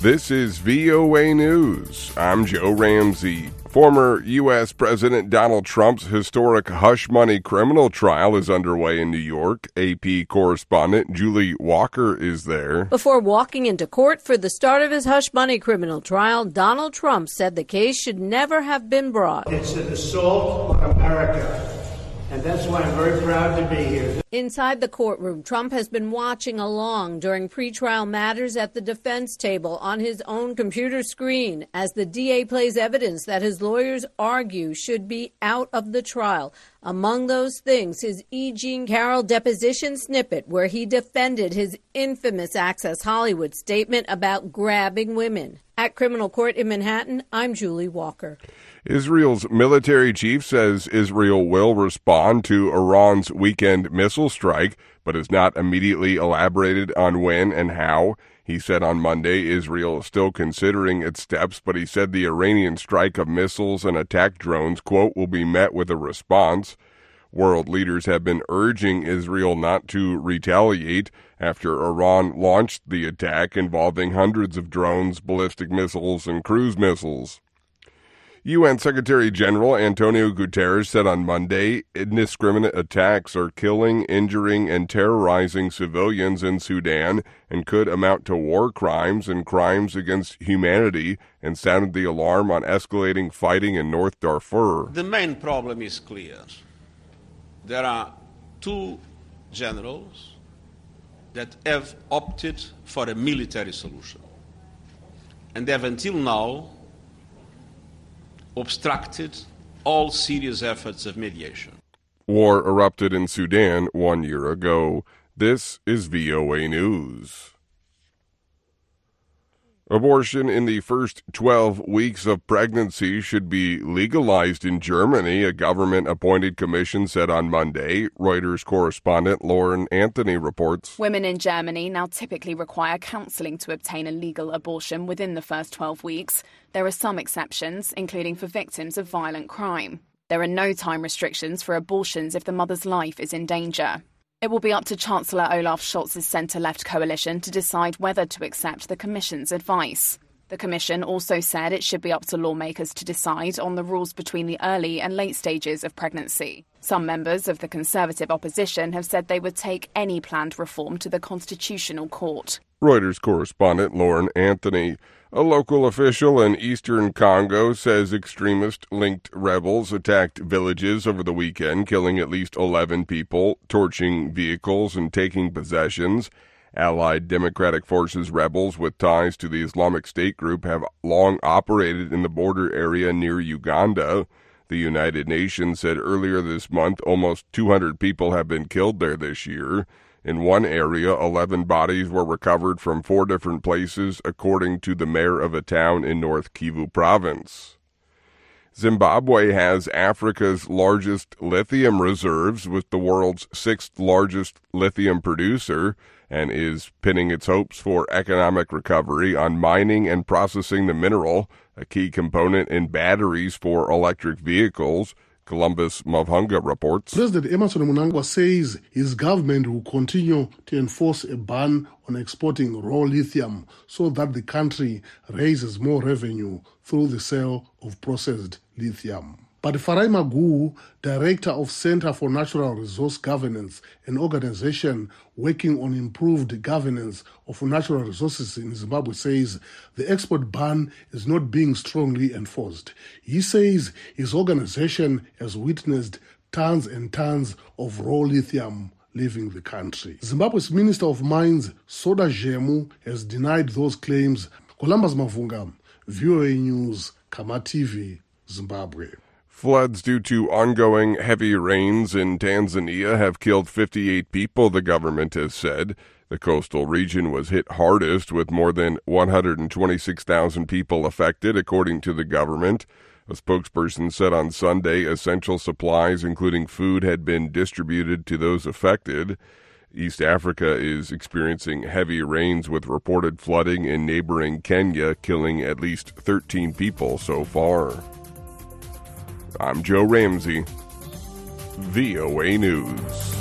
This is VOA News. I'm Joe Ramsey. Former U.S. President Donald Trump's historic hush money criminal trial is underway in New York. AP correspondent Julie Walker is there. Before walking into court for the start of his hush money criminal trial, Donald Trump said the case should never have been brought. It's an assault on America, and that's why I'm very proud to be here. Inside the courtroom, Trump has been watching along during pretrial matters at the defense table on his own computer screen as the DA plays evidence that his lawyers argue should be out of the trial. Among those things, his E. Jean Carroll deposition snippet where he defended his infamous Access Hollywood statement about grabbing women. At criminal court in Manhattan, I'm Julie Walker. Israel's military chief says Israel will respond to Iran's weekend missile strike, but has not immediately elaborated on when and how. He said on Monday Israel is still considering its steps, but he said the Iranian strike of missiles and attack drones, quote, will be met with a response. World leaders have been urging Israel not to retaliate after Iran launched the attack involving hundreds of drones, ballistic missiles, and cruise missiles. UN Secretary General Antonio Guterres said on Monday indiscriminate attacks are killing, injuring, and terrorizing civilians in Sudan and could amount to war crimes and crimes against humanity, and sounded the alarm on escalating fighting in North Darfur. The main problem is clear. There are two generals that have opted for a military solution and have until now obstructed all serious efforts of mediation. War erupted in Sudan 1 year ago. This is VOA News. Abortion in the first 12 weeks of pregnancy should be legalized in Germany, a government-appointed commission said on Monday. Reuters correspondent Lauren Anthony reports. Women in Germany now typically require counselling to obtain a legal abortion within the first 12 weeks. There are some exceptions, including for victims of violent crime. There are no time restrictions for abortions if the mother's life is in danger. It will be up to Chancellor Olaf Scholz's centre-left coalition to decide whether to accept the Commission's advice. The Commission also said it should be up to lawmakers to decide on the rules between the early and late stages of pregnancy. Some members of the Conservative opposition have said they would take any planned reform to the Constitutional Court. Reuters correspondent Lauren Anthony. A local official in eastern Congo says extremist-linked rebels attacked villages over the weekend, killing at least 11 people, torching vehicles, and taking possessions. Allied Democratic Forces rebels with ties to the Islamic State group have long operated in the border area near Uganda. The United Nations said earlier this month almost 200 people have been killed there this year. In one area, 11 bodies were recovered from 4 different places, according to the mayor of a town in North Kivu province. Zimbabwe has Africa's largest lithium reserves, with the world's 6th largest lithium producer, and is pinning its hopes for economic recovery on mining and processing the mineral, a key component in batteries for electric vehicles. Columbus Mavhunga reports. President Emmerson Mnangagwa says his government will continue to enforce a ban on exporting raw lithium so that the country raises more revenue through the sale of processed lithium. But Farai Maguwu, director of Center for Natural Resource Governance, an organization working on improved governance of natural resources in Zimbabwe, says the export ban is not being strongly enforced. He says his organization has witnessed tons and tons of raw lithium leaving the country. Zimbabwe's Minister of Mines, Soda Zhemu, has denied those claims. Columbus Mavhunga, VOA News, Kama TV, Zimbabwe. Floods due to ongoing heavy rains in Tanzania have killed 58 people, the government has said. The coastal region was hit hardest, with more than 126,000 people affected, according to the government. A spokesperson said on Sunday essential supplies, including food, had been distributed to those affected. East Africa is experiencing heavy rains with reported flooding in neighboring Kenya, killing at least 13 people so far. I'm Joe Ramsey, VOA News.